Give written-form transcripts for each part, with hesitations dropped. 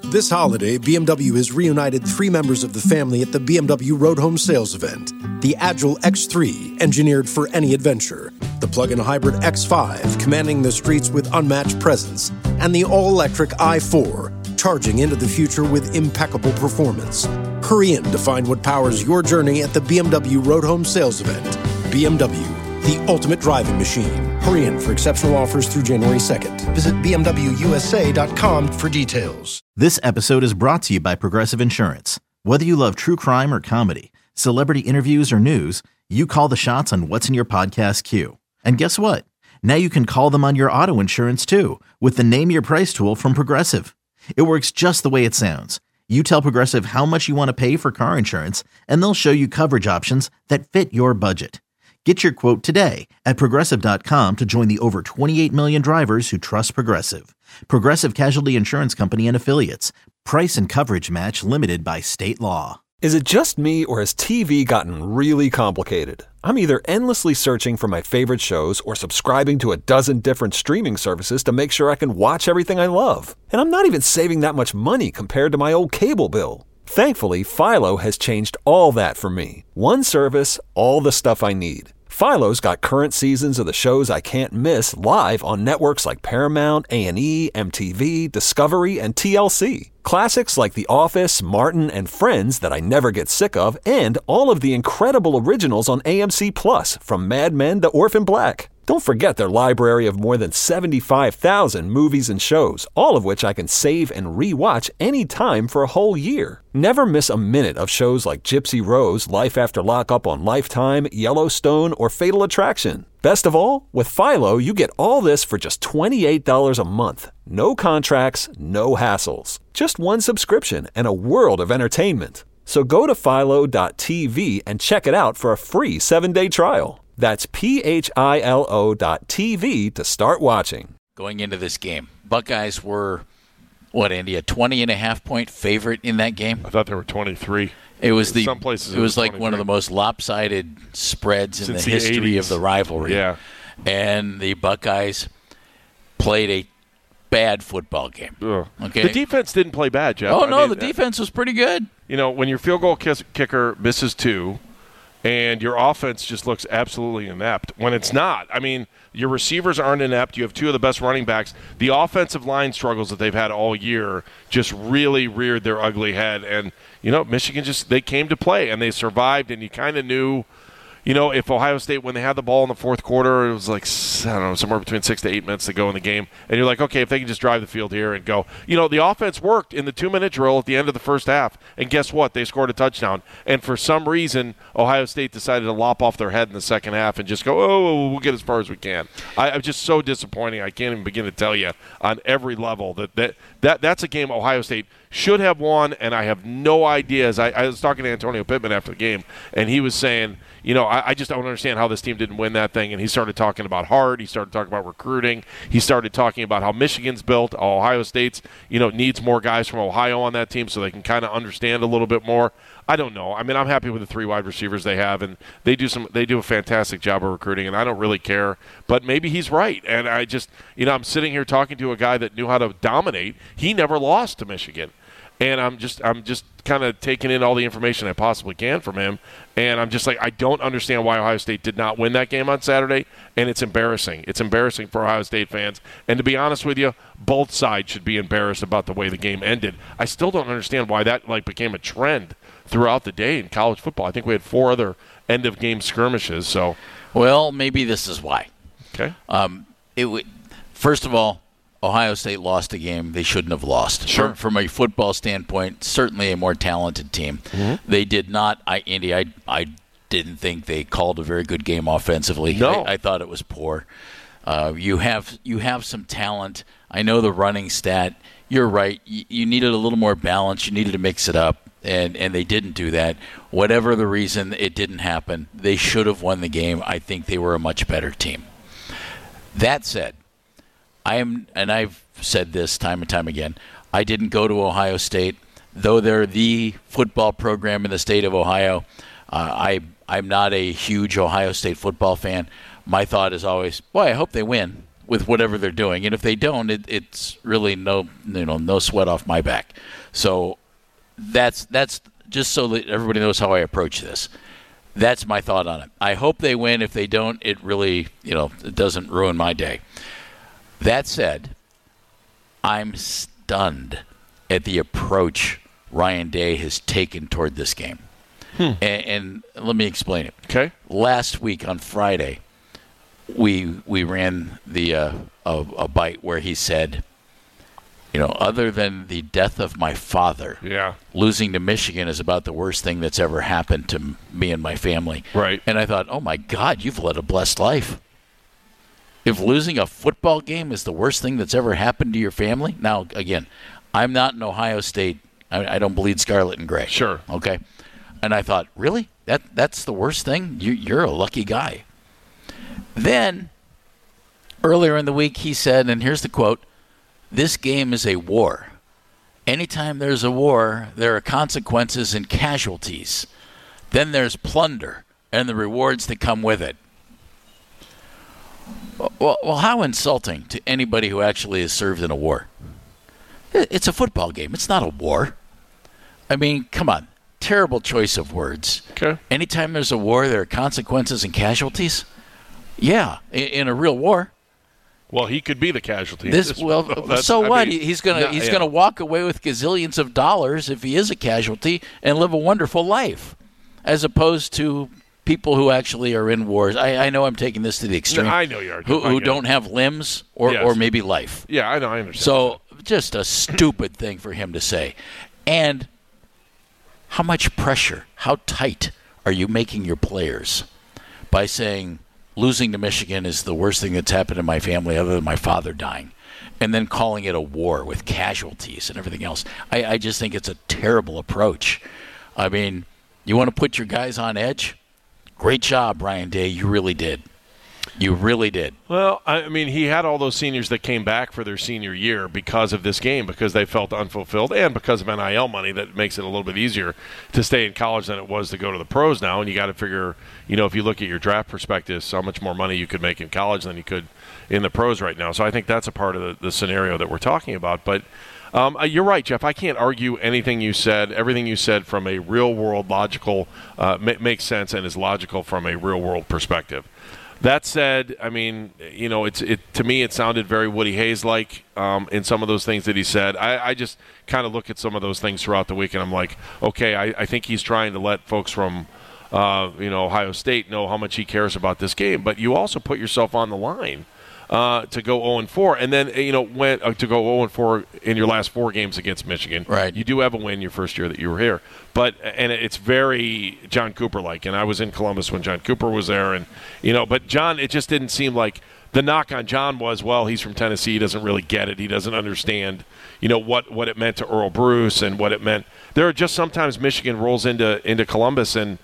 This holiday, BMW has reunited 3 members of the family at the BMW Road Home Sales event. The Agile X3, engineered for any adventure. The plug-in hybrid X5, commanding the streets with unmatched presence. And the all-electric i4, charging into the future with impeccable performance. Hurry in to find what powers your journey at the BMW Road Home Sales event. BMW, the ultimate driving machine. Hurry in for exceptional offers through January 2nd. Visit BMWUSA.com for details. This episode is brought to you by Progressive Insurance. Whether you love true crime or comedy, celebrity interviews or news, you call the shots on what's in your podcast queue. And guess what? Now you can call them on your auto insurance too with the Name Your Price tool from Progressive. It works just the way it sounds. You tell Progressive how much you want to pay for car insurance, and they'll show you coverage options that fit your budget. Get your quote today at Progressive.com to join the over 28 million drivers who trust Progressive. Progressive Casualty Insurance Company and Affiliates. Price and coverage match limited by state law. Is it just me, or has TV gotten really complicated? I'm either endlessly searching for my favorite shows or subscribing to a dozen different streaming services to make sure I can watch everything I love. And I'm not even saving that much money compared to my old cable bill. Thankfully, Philo has changed all that for me. One service, all the stuff I need. Philo's got current seasons of the shows I can't miss live on networks like Paramount, A&E, MTV, Discovery, and TLC. Classics like The Office, Martin, and Friends that I never get sick of, and all of the incredible originals on AMC+, from Mad Men to Orphan Black. Don't forget their library of more than 75,000 movies and shows, all of which I can save and re-watch anytime for a whole year. Never miss a minute of shows like Gypsy Rose, Life After Lockup on Lifetime, Yellowstone, or Fatal Attraction. Best of all, with Philo, you get all this for just $28 a month. No contracts, no hassles. Just one subscription and a world of entertainment. So go to philo.tv and check it out for a free 7-day trial. That's philo.tv to start watching. Going into this game, Buckeyes were, Andy, a 20.5-point favorite in that game? I thought they were 23. It was Some places it was like 23. one of the most lopsided spreads in Since the history 80s. of the rivalry. Yeah. And the Buckeyes played a bad football game. Ugh. Okay. The defense didn't play bad, Jeff. The defense was pretty good. You know, when your field goal kicker misses 2 and your offense just looks absolutely inept, when it's not. I mean, your receivers aren't inept. You have 2 of the best running backs. The offensive line struggles that they've had all year just really reared their ugly head. And, you know, Michigan they came to play, and they survived, and you kind of knew, you know, if Ohio State, when they had the ball in the fourth quarter, it was like, I don't know, somewhere between 6 to 8 minutes to go in the game. And you're like, okay, if they can just drive the field here and go. You know, the offense worked in the 2-minute drill at the end of the first half. And guess what? They scored a touchdown. And for some reason, Ohio State decided to lop off their head in the second half and just go, we'll get as far as we can. I'm just so disappointing. I can't even begin to tell you on every level that's a game Ohio State should have won, and I have no idea. As I was talking to Antonio Pittman after the game, and he was saying, you know, I just don't understand how this team didn't win that thing. And he started talking about heart. He started talking about recruiting. He started talking about how Michigan's built. Ohio State's, you know, needs more guys from Ohio on that team so they can kind of understand a little bit more. I don't know. I mean, I'm happy with the 3 wide receivers they have, and they do a fantastic job of recruiting, and I don't really care. But maybe he's right. And I just, you know, I'm sitting here talking to a guy that knew how to dominate. He never lost to Michigan. And I'm just kind of taking in all the information I possibly can from him. And I'm just like, I don't understand why Ohio State did not win that game on Saturday. And it's embarrassing. It's embarrassing for Ohio State fans. And to be honest with you, both sides should be embarrassed about the way the game ended. I still don't understand why that became a trend throughout the day in college football. I think we had 4 other end-of-game skirmishes. So, well, maybe this is why. Okay. First of all, Ohio State lost a game they shouldn't have lost. Sure. From a football standpoint, certainly a more talented team. Mm-hmm. They did not. I didn't think they called a very good game offensively. No. I thought it was poor. You have some talent. I know the running stat. You're right. You needed a little more balance. You needed to mix it up, and they didn't do that. Whatever the reason, it didn't happen. They should have won the game. I think they were a much better team. That said, I've said this time and time again, I didn't go to Ohio State. Though they're the football program in the state of Ohio, I'm not a huge Ohio State football fan. My thought is always, boy, I hope they win. with whatever they're doing. And if they don't, it's really no sweat off my back. So that's just so that everybody knows how I approach this. That's my thought on it. I hope they win. If they don't, it really, it doesn't ruin my day. That said, I'm stunned at the approach Ryan Day has taken toward this game. And let me explain it. Okay. Last week on Friday, we ran the a bite where he said, other than the death of my father, losing to Michigan is about the worst thing that's ever happened to me and my family. Right. And I thought, oh my God, you've led a blessed life. If losing a football game is the worst thing that's ever happened to your family. Now, again, I'm not in Ohio State. I don't bleed scarlet and gray. Sure. Okay. And I thought, really? That's the worst thing? You're a lucky guy. Then, earlier in the week, he said, and here's the quote, "This game is a war. Anytime there's a war, there are consequences and casualties. Then there's plunder and the rewards that come with it." Well, how insulting to anybody who actually has served in a war. It's a football game. It's not a war. I mean, come on. Terrible choice of words. Okay. Anytime there's a war, there are consequences and casualties? Yeah, in a real war. Well, he could be the casualty. So what? He's gonna walk away with gazillions of dollars if he is a casualty and live a wonderful life, as opposed to people who actually are in wars. I know I'm taking this to the extreme. No, I know you are. Who don't have limbs or maybe life. Yeah, I know. I understand. So just a stupid thing for him to say. And how much pressure, how tight are you making your players by saying losing to Michigan is the worst thing that's happened in my family other than my father dying, and then calling it a war with casualties and everything else? I just think it's a terrible approach. I mean, you want to put your guys on edge? Great job, Ryan Day. You really did. You really did. Well, I mean, he had all those seniors that came back for their senior year because of this game, because they felt unfulfilled, and because of NIL money that makes it a little bit easier to stay in college than it was to go to the pros now. And you got to figure, if you look at your draft prospectus, how much more money you could make in college than you could in the pros right now. So I think that's a part of the scenario that we're talking about. But you're right, Jeff. I can't argue anything you said. Everything you said from a real-world logical makes sense and is logical from a real-world perspective. That said, I mean, to me it sounded very Woody Hayes-like in some of those things that he said. I just kind of look at some of those things throughout the week, and I'm like, okay, I think he's trying to let folks from Ohio State know how much he cares about this game. But you also put yourself on the line to go 0-4, and then to go 0-4 in your last 4 games against Michigan. Right. You do have a win your first year that you were here, and it's very John Cooper-like. And I was in Columbus when John Cooper was there, and but John, it just didn't seem like the knock on John was, well, he's from Tennessee, he doesn't really get it, he doesn't understand, what it meant to Earl Bruce and what it meant. There are just sometimes Michigan rolls into Columbus and.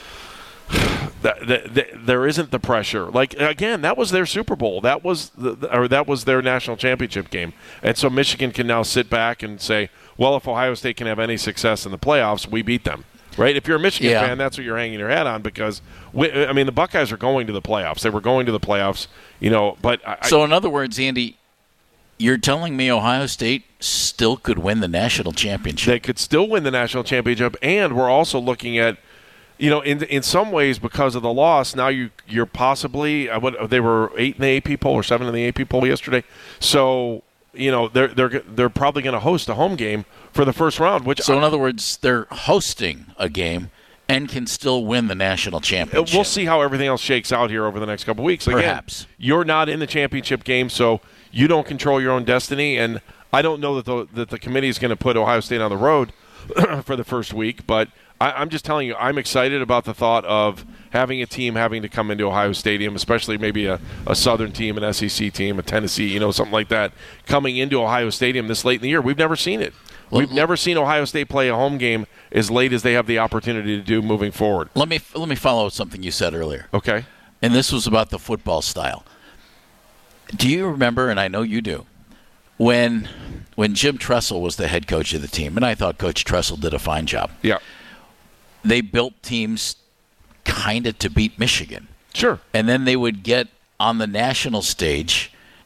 There isn't the pressure. Like, again, that was their Super Bowl. That was that was their national championship game. And so Michigan can now sit back and say, well, if Ohio State can have any success in the playoffs, we beat them. Right? If you're a Michigan fan, that's what you're hanging your hat on, because the Buckeyes are going to the playoffs. They were going to the playoffs, but So in other words, Andy, you're telling me Ohio State still could win the national championship? They could still win the national championship, and we're also looking at in some ways, because of the loss, now you're possibly they were 8 in the AP poll or 7 in the AP poll yesterday. So they're probably going to host a home game for the first round. In other words, they're hosting a game and can still win the national championship. We'll see how everything else shakes out here over the next couple of weeks. Again, perhaps you're not in the championship game, so you don't control your own destiny. And I don't know that the committee is going to put Ohio State on the road for the first week, but. I'm just telling you, I'm excited about the thought of having a team having to come into Ohio Stadium, especially maybe a Southern team, an SEC team, a Tennessee, something like that, coming into Ohio Stadium this late in the year. We've never seen it. We've never seen Ohio State play a home game as late as they have the opportunity to do moving forward. Let me follow something you said earlier. Okay. And this was about the football style. Do you remember, and I know you do, when Jim Tressel was the head coach of the team, and I thought Coach Tressel did a fine job. Yeah. They built teams kind of to beat Michigan. Sure. And then they would get on the national stage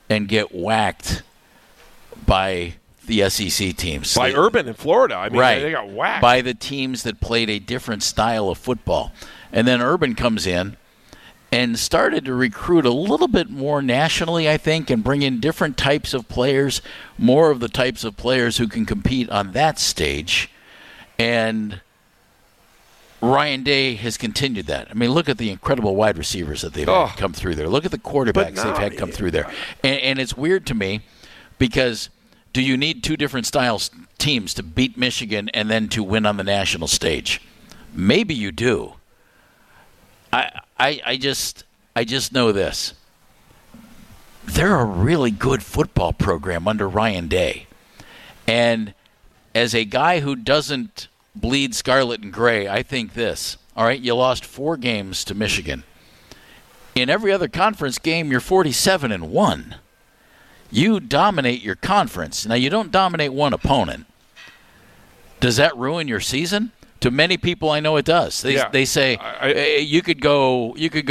and get whacked by the SEC teams. By Urban in Florida. I mean, right. They got whacked. By the teams that played a different style of football. And then Urban comes in and started to recruit a little bit more nationally, I think, and bring in different types of players, more of the types of players who can compete on that stage. And Ryan Day has continued that. I mean, look at the incredible wide receivers that they've had come through there. Look at the quarterbacks they've had come through there. And it's weird to me because do you need two different styles teams to beat Michigan and then to win on the national stage? Maybe you do. I just know this. They're a really good football program under Ryan Day. And as a guy who doesn't bleed scarlet and gray, I think this. All right, you lost 4 games to Michigan. In every other conference game, you're 47-1. You dominate your conference. Now, you don't dominate one opponent. Does that ruin your season? To many people, I know it does. They say you could go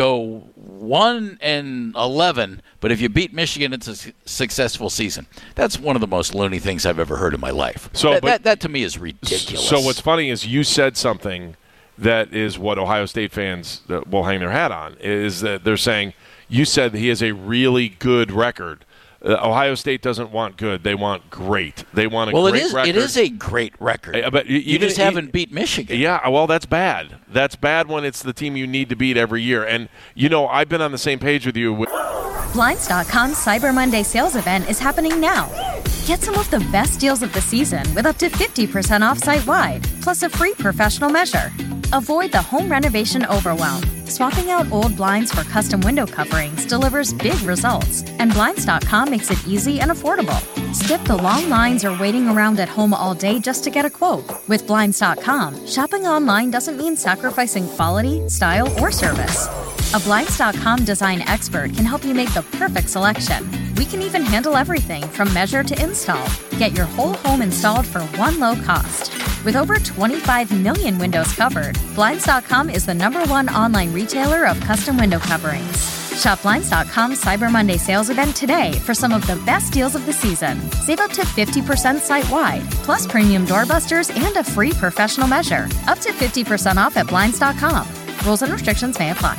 1-11, but if you beat Michigan, it's a successful season. That's one of the most loony things I've ever heard in my life. So that to me is ridiculous. So what's funny is you said something that is what Ohio State fans will hang their hat on, is that they're saying you said that he has a really good record. Ohio State doesn't want good; they want great. They want a great record. It is a great record. But you just haven't beat Michigan. Yeah, well, that's bad. That's bad when it's the team you need to beat every year. And I've been on the same page with you. Blinds.com's Cyber Monday sales event is happening now. Get some of the best deals of the season with up to 50% off site-wide, plus a free professional measure. Avoid the home renovation overwhelm. Swapping out old blinds for custom window coverings delivers big results, and Blinds.com makes it easy and affordable. Skip the long lines or waiting around at home all day just to get a quote. With Blinds.com, shopping online doesn't mean sacrificing quality, style, or service. A Blinds.com design expert can help you make the perfect selection. We can even handle everything from measure to install. Get your whole home installed for one low cost. With over 25 million windows covered, Blinds.com is the #1 online retailer of custom window coverings. Shop Blinds.com's Cyber Monday sales event today for some of the best deals of the season. Save up to 50% site-wide, plus premium doorbusters and a free professional measure. Up to 50% off at Blinds.com. Rules and restrictions may apply.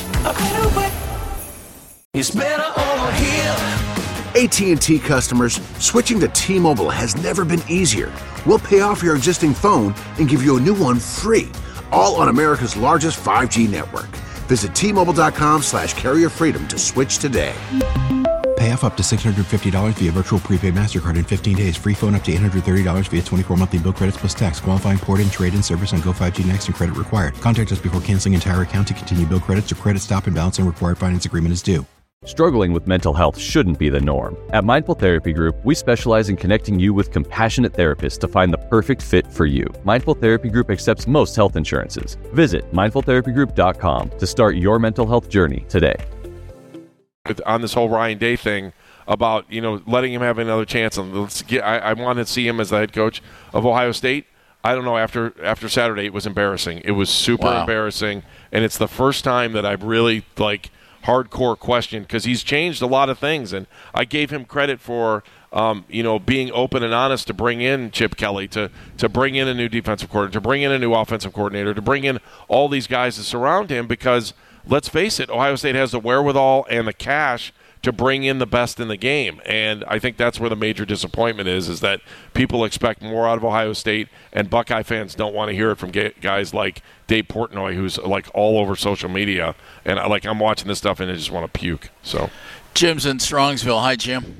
It's better over here. AT&T customers, switching to T-Mobile has never been easier. We'll pay off your existing phone and give you a new one free, all on America's largest 5G network. Visit T-Mobile.com/carrier freedom to switch today. Pay off up to $650 via virtual prepaid MasterCard in 15 days. Free phone up to $830 via 24 monthly bill credits plus tax. Qualifying port-in, trade-in service on Go5G Next and credit required. Contact us before canceling entire account to continue bill credits or credit stop and balance on required finance agreement is due. Struggling with mental health shouldn't be the norm. At Mindful Therapy Group, we specialize in connecting you with compassionate therapists to find the perfect fit for you. Mindful Therapy Group accepts most health insurances. Visit mindfultherapygroup.com to start your mental health journey today. On this whole Ryan Day thing about letting him have another chance, and I want to see him as the head coach of Ohio State. I don't know. After Saturday, it was embarrassing. It was super embarrassing, and it's the first time that I've really hardcore question, because he's changed a lot of things, and I gave him credit for being open and honest to bring in Chip Kelly, to bring in a new defensive coordinator, to bring in a new offensive coordinator, to bring in all these guys to surround him, because let's face it, Ohio State has the wherewithal and the cash to bring in the best in the game. And I think that's where the major disappointment is that people expect more out of Ohio State, and Buckeye fans don't want to hear it from guys like Dave Portnoy, who's all over social media. And I'm watching this stuff and I just want to puke. So, Jim's in Strongsville. Hi, Jim.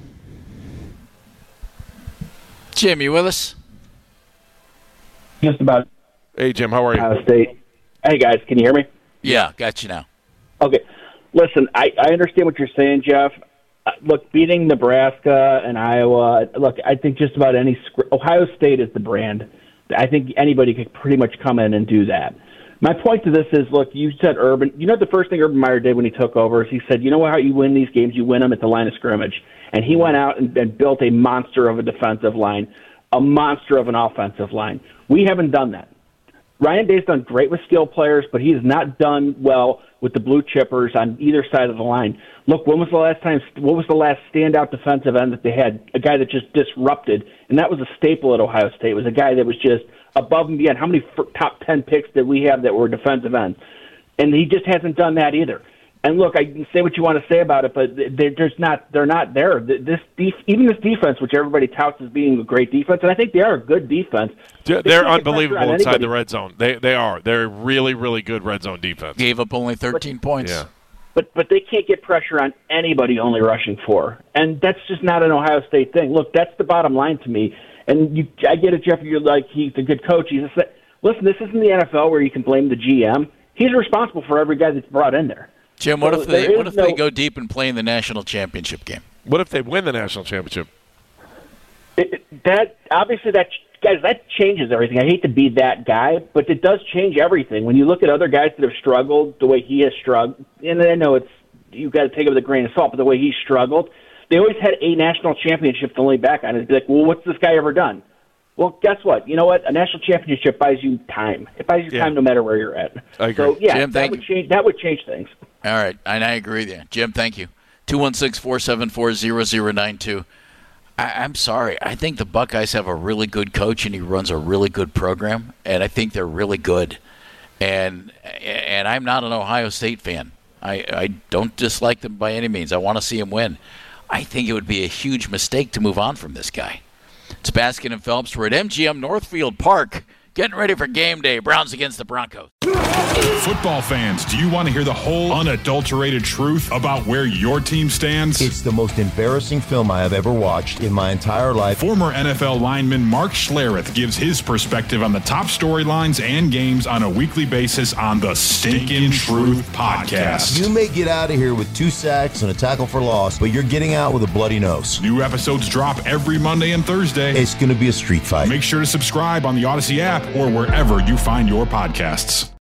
Jim, you with us? Just about. Hey, Jim, how are you? Ohio State. Hey, guys, can you hear me? Yeah, got you now. Okay. Listen, I understand what you're saying, Jeff. Look, beating Nebraska and Iowa, I think just about Ohio State is the brand. I think anybody could pretty much come in and do that. My point to this is, you said Urban. You know the first thing Urban Meyer did when he took over is he said, how you win these games? You win them at the line of scrimmage. And he went out and built a monster of a defensive line, a monster of an offensive line. We haven't done that. Ryan Day's done great with skill players, but he has not done well with the blue chippers on either side of the line. Look, what was the last standout defensive end that they had? A guy that just disrupted, and that was a staple at Ohio State. It was a guy that was just above and beyond. How many top 10 picks did we have that were defensive ends? And he just hasn't done that either. And look, I can say what you want to say about it, but they're not there. Even this defense, which everybody touts as being a great defense, and I think they are a good defense. They're unbelievable inside the red zone. They are. They're a really, really good red zone defense. Gave up only 13 points. Yeah. But they can't get pressure on anybody only rushing 4. And that's just not an Ohio State thing. Look, that's the bottom line to me. And I get it, Jeff. You're like, he's a good coach. Listen, this isn't the NFL where you can blame the GM. He's responsible for every guy that's brought in there. Jim, what if they go deep and play in the national championship game? What if they win the national championship? That changes everything. I hate to be that guy, but it does change everything. When you look at other guys that have struggled the way he has struggled, and I know you've got to take it with a grain of salt, but the way he struggled, they always had a national championship to lean back on. It'd be like, well, what's this guy ever done? Well, guess what? You know what? A national championship buys you time. It buys you time no matter where you're at. I agree. So, yeah, Jim, that would change things. All right, and I agree with you. Jim, thank you. 216-474-0092. I'm sorry. I think the Buckeyes have a really good coach, and he runs a really good program, and I think they're really good. And I'm not an Ohio State fan. I don't dislike them by any means. I want to see him win. I think it would be a huge mistake to move on from this guy. It's Baskin and Phelps. We're at MGM Northfield Park, getting ready for game day. Browns against the Broncos. Football fans, do you want to hear the whole unadulterated truth about where your team stands? It's the most embarrassing film I have ever watched in my entire life. Former NFL lineman Mark Schlereth gives his perspective on the top storylines and games on a weekly basis on the Stinkin' Truth Podcast. You may get out of here with 2 sacks and a tackle for loss, but you're getting out with a bloody nose. New episodes drop every Monday and Thursday. It's going to be a street fight. Make sure to subscribe on the Odyssey app or wherever you find your podcasts.